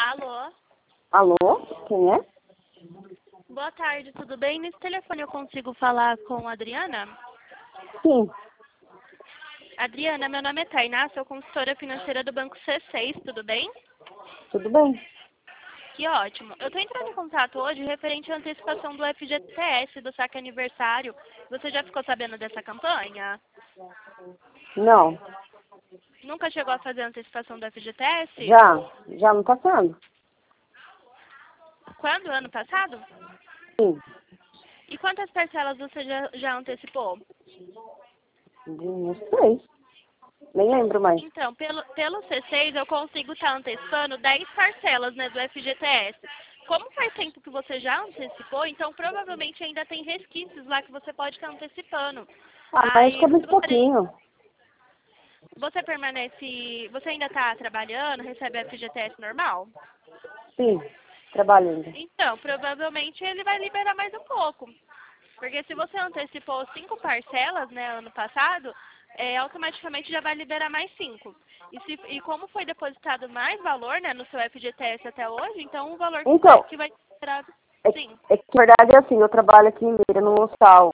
Alô? Alô? Quem é? Boa tarde, tudo bem? Nesse telefone eu consigo falar com a Adriana? Sim. Adriana, meu nome é Tainá, sou consultora financeira do Banco C6, tudo bem? Tudo bem? Que ótimo. Eu estou entrando em contato hoje referente à antecipação do FGTS, do saque aniversário. Você já ficou sabendo dessa campanha? Não. Nunca chegou a fazer a antecipação do FGTS? Já não tá sendo? Quando? Ano passado? Sim. E quantas parcelas você já antecipou? Não sei. Nem lembro mais. Então, pelo C6 eu consigo estar antecipando 10 parcelas, né, do FGTS. Como faz tempo que você já antecipou, então provavelmente ainda tem resquícios lá que você pode estar antecipando. Ah, mas Aí ficou muito pouquinho. você permanece, você ainda está trabalhando, recebe FGTS normal? Sim. Trabalhando. Então, provavelmente ele vai liberar mais um pouco. Porque se você antecipou 5 parcelas, né, ano passado, automaticamente já vai liberar mais 5. E como foi depositado mais valor, né, no seu FGTS até hoje, então o valor Então, que vai ser liberado, sim. é que na verdade é assim, eu trabalho aqui em Mira, no hostal,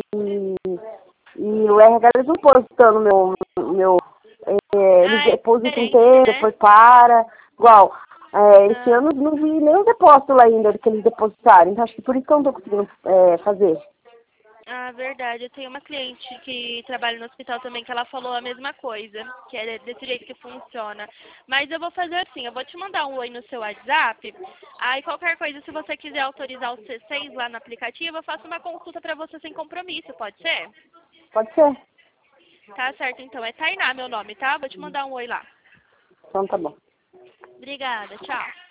e o RH eles não depositando eles Ah, é depositam um diferente, tempo, né? depois para, igual, esse Ah, ano não vi nenhum depósito lá ainda que eles depositaram, então acho que por isso que eu não tô conseguindo fazer. verdade. Eu tenho uma cliente que trabalha no hospital também que ela falou a mesma coisa, que é desse jeito que funciona. Mas eu vou fazer assim, eu vou te mandar um oi no seu WhatsApp. Aí qualquer coisa, se você quiser autorizar o C6 lá no aplicativo, eu faço uma consulta para você sem compromisso, pode ser? Pode ser? Tá certo, então. É Tainá meu nome, tá? Vou te mandar um oi lá. Então tá bom. Obrigada, tchau.